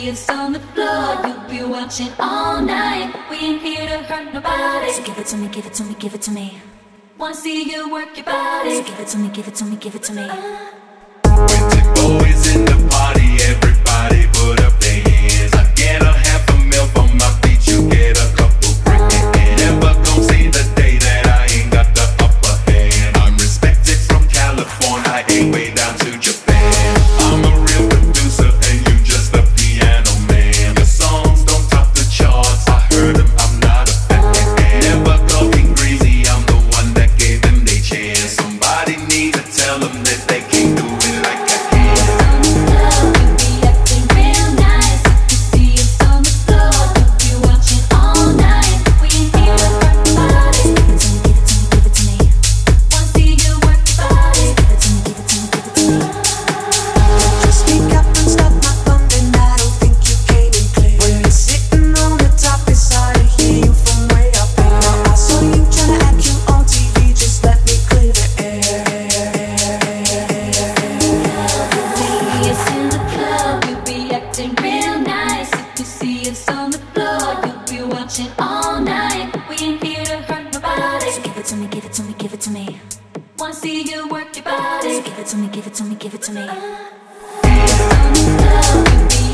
us on the floor, you'll be watching all night. We ain't here to hurt nobody. So give it to me, give it to me, give it to me. Wanna see you work your body. So give it to me, give it to me, give it to me. When Timbo is in the party, everybody put up their hands. I get a half a mil for my beat, you get a couple grand. Never gon' see the day that I ain't got the upper hand. I'm respected from California, ain't way down to Japan. I'm a real producer and you just a piano man. Your songs don't top the charts, I heard them, I'm not a fan. Never talking greasy, I'm the one that gave them their chance. Somebody need to tell them that they can't do it like I can. All night, we ain't here to hurt nobody. So give it to me, give it to me, give it to me. Wanna see you work your body. So give it to me, give it to me, give it to me. On the floor,